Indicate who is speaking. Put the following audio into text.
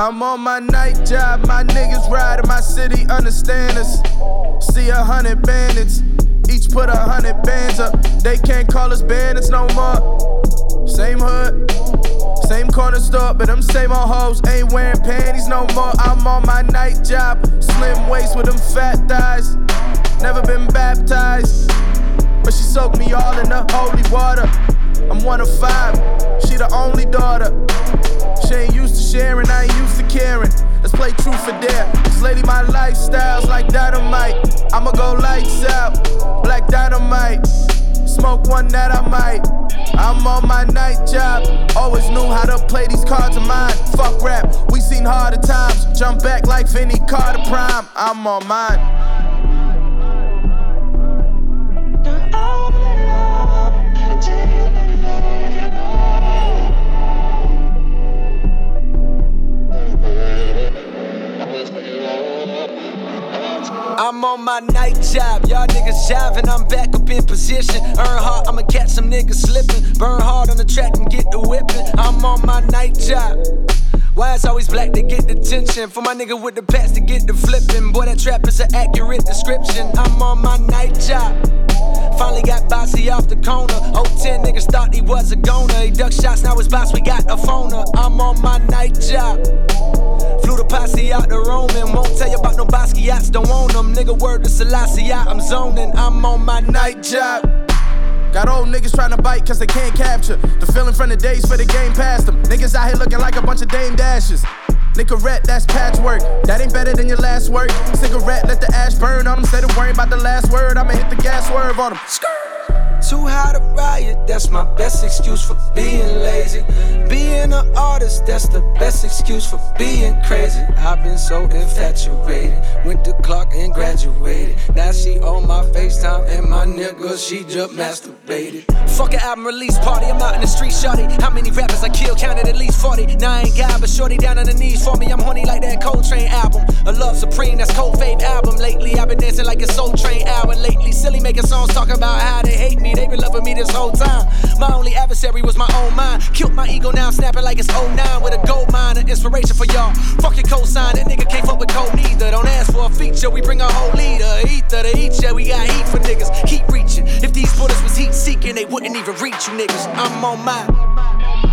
Speaker 1: I'm on my night job, my niggas ride in my city, understand us. See 100 bandits, each put 100 bands up. They can't call us bandits no more. Same hood, same corner store, but them same old hoes ain't wearing panties no more. I'm on my night job, slim waist with them fat thighs. Never been baptized, but she soaked me all in the holy water. I'm 1 of 5, she the only daughter. She ain't used to sharing, I ain't used to caring. Let's play truth or dare. This lady, my lifestyle's like dynamite. I'ma go lights out, black dynamite. Smoke one that I might. I'm on my night job. Always knew how to play these cards of mine. Fuck rap, we seen harder times. Jump back like Vinny Carter Prime. I'm on mine.
Speaker 2: I'm on my night job, y'all niggas jiving, I'm back up in position. Earn hard, I'ma catch some niggas slipping. Burn hard on the track and get the whipping. I'm on my night job. Why it's always black to get the tension? For my nigga with the pats to get the flipping. Boy, that trap is an accurate description. I'm on my night job. Finally got Bossy off the corner. 010 niggas thought he was a goner. He ducked shots, now his boss, we got a phoner. I'm on my night job. Flew the posse out to Roman. Won't tell you about no Basquiat's, don't own them. Nigga, word to Selassie, I'm zoning. I'm on my night job.
Speaker 1: Got old niggas tryna bite cause they can't capture the feeling from the days for the game past them. Niggas out here looking like a bunch of Dame Dashes. Nicorette, that's patchwork. That ain't better than your last work. Cigarette, let the ash burn on them. Instead of worrying about the last word, I'ma hit the gas swerve on them.
Speaker 2: Too high to riot, that's my best excuse for being lazy. Being an artist, that's the best excuse for being crazy. I've been so infatuated, went to Clark and graduated. Now she on my FaceTime and my nigga, she just masturbated. Fuck an album release party, I'm out in the street, shorty. How many rappers I killed, counted at least 40. Now I ain't God, but shorty down on the knees for me. I'm horny like that Coltrane album. A Love Supreme, that's Cold Fave album. Lately I've been dancing like a Soul Train hour. Lately silly making songs talking about how they hate me. They been loving me this whole time. My only adversary was my own mind. Killed my ego, now I'm snapping like it's 09 with a gold mine, an inspiration for y'all. Fuck your cosign, that nigga can't fuck with code neither. Don't ask for a feature, we bring a whole leader. Ether to eat ya, we got heat for niggas. Keep reaching. If these bullets was heat seeking, they wouldn't even reach you niggas. I'm on mine.